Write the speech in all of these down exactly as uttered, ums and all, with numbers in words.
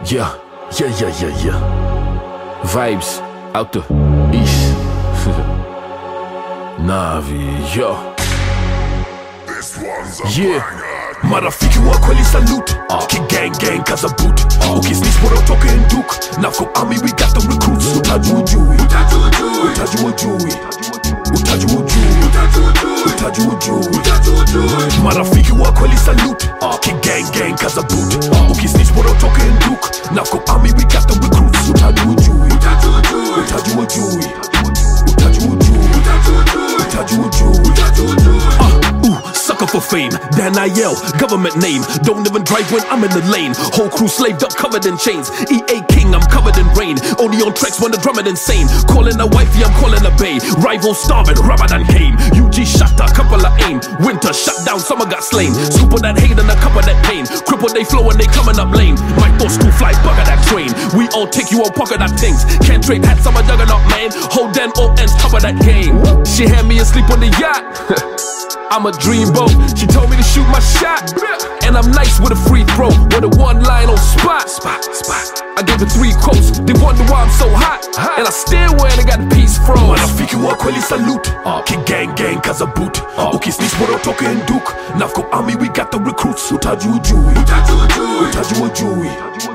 Yeah, yeah, yeah, yeah, yeah. Vibes out the east. Navi, yo. Yeah, marafiki wa kweli salute. Kigang gang kaza boot. Ukisnis bora utoke nduk. Nafko army we got the recruits. Utajua ujui, utajua ujui, utajua ujui, utajua ujui. Marafiki wa kweli salute. Kigang gang kaza boot. Ukisnis bora utoke nduk. Nafko army we got the recruits. Utajua ujui, utajua ujui, utajua ujui, utajua ujui. Sucker for fame, then I yell, government name. Don't even drive when I'm in the lane. Whole crew slaved up, covered in chains. E A King, I'm covered in rain. Only on tracks when the drumming insane. Calling a wifey, I'm calling a bae. Rival starving, Ramadan came. U G shot a couple of aim. Winter shut down, summer got slain. Scoop of that hate and a cup of that pain. Cripple they flow and they coming up lame. My thoughts to fly, bugger that train. We all take you on pocket that things. Can't trade hats, I'm a juggernaut man. Hold them all ends, top of that game. She had me asleep on the yacht. I'm a dreamboat. She told me to shoot my shot, and I'm nice with a free throw. With a one line on spot, spot, spot. I gave her three quotes. They wonder why I'm so hot, and I still wear and I got the piece froze. Marafiki wa kweli salute. Kigang gang kaza boot. Ukisnis bora utoke nduk. Nafko army we got the recruits. Utajua ujui, utajua ujui, utajua ujui,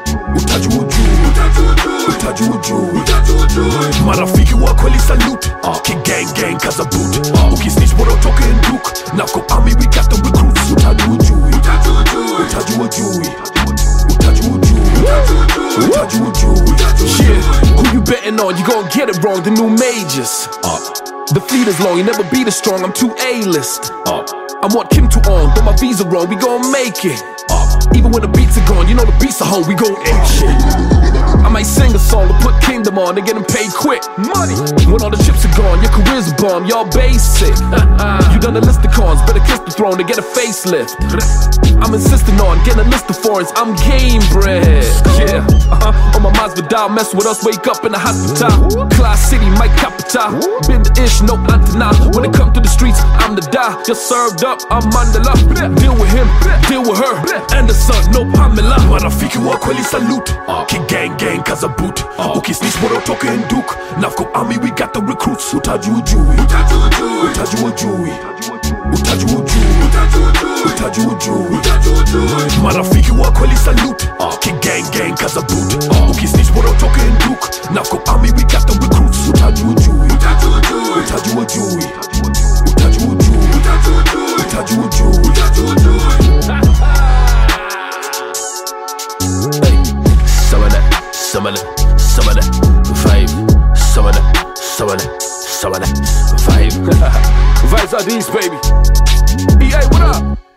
utajua ujui. Marafiki wa kweli salute. Kigang gang kaza boot. Ukisnis bora utoke nduk. Nafko army we got the recruits. Utajua ujui, utajua ujui, utajua ujui. Yeah, who you betting on? You gon' get it wrong, the new majors. The fleet is long, you never beat it strong, I'm too A-list. I want Kim to on, but my visa wrong, we gon' make it. Even when the beats are gone, you know the beats are home, we gon' ape shit. I might sing a song to put Kingdom on, they getting paid quick. Money. When all the chips are gone, your career's a bomb, y'all basic. You done a list of cons, better kiss the throne to get a facelift. I'm insisting on getting a list of foreigns, I'm game bred. Yeah, uh-huh. On my Masvidal, mess with us, wake up in the hospital. Class City, Mike Capital. Been the ish, no antenna. When it come to the streets, I'm the die. Just served up, I'm Mandela. Deal with him, deal with her. And the son, no Pamela. Marafiki wa kweli salute. Kigang gang kaza boot. Ukisnis bora utoke nduk. Nafko army we got the recruits. Utajua ujui, utajua ujui, utajua ujui, utajua ujui. Marafiki wa kweli salute. Kigang gang kaza boot. Ukisnis bora utoke nduk. Nafko army we got the recruits. Utajua ujui, utajua ujui, utajua ujui, utajua ujui. Some of that, some of that, some of that vibe. Some of that, some of that, some of that vibe. Vibes are these, baby. E A, what up?